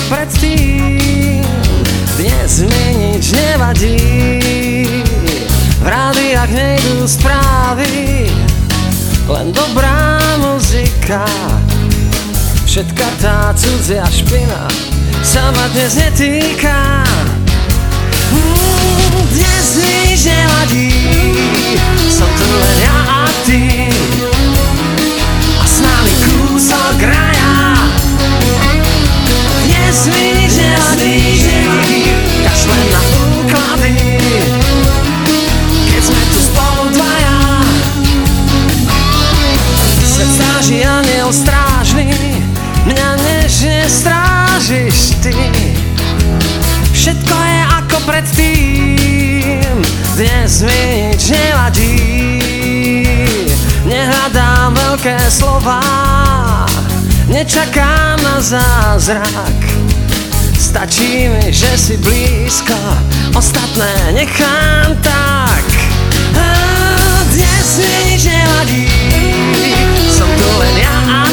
predtým. Dnes mi nič nevadí, v rádiách nejdú správy, len dobrá muzika. Všetka tá cudzia špina sa ma dnes netýka. Dnes mi nič nevadí, som tu len ja a ty, a s nami kúsok raja. Dnes mi nič nevadí, kašlem na úklady, keď sme tu spolu dvaja. Svet stráži aniel strážny, mňa nežne strážiš ty. Všetko je ako predtým, dnes mi nič nevadí. Nehľadám veľké slová, nečakám na zázrak. Stačí mi, že si blízko, ostatné nechám tak. Dnes mi nič nevadí, som tu len ja a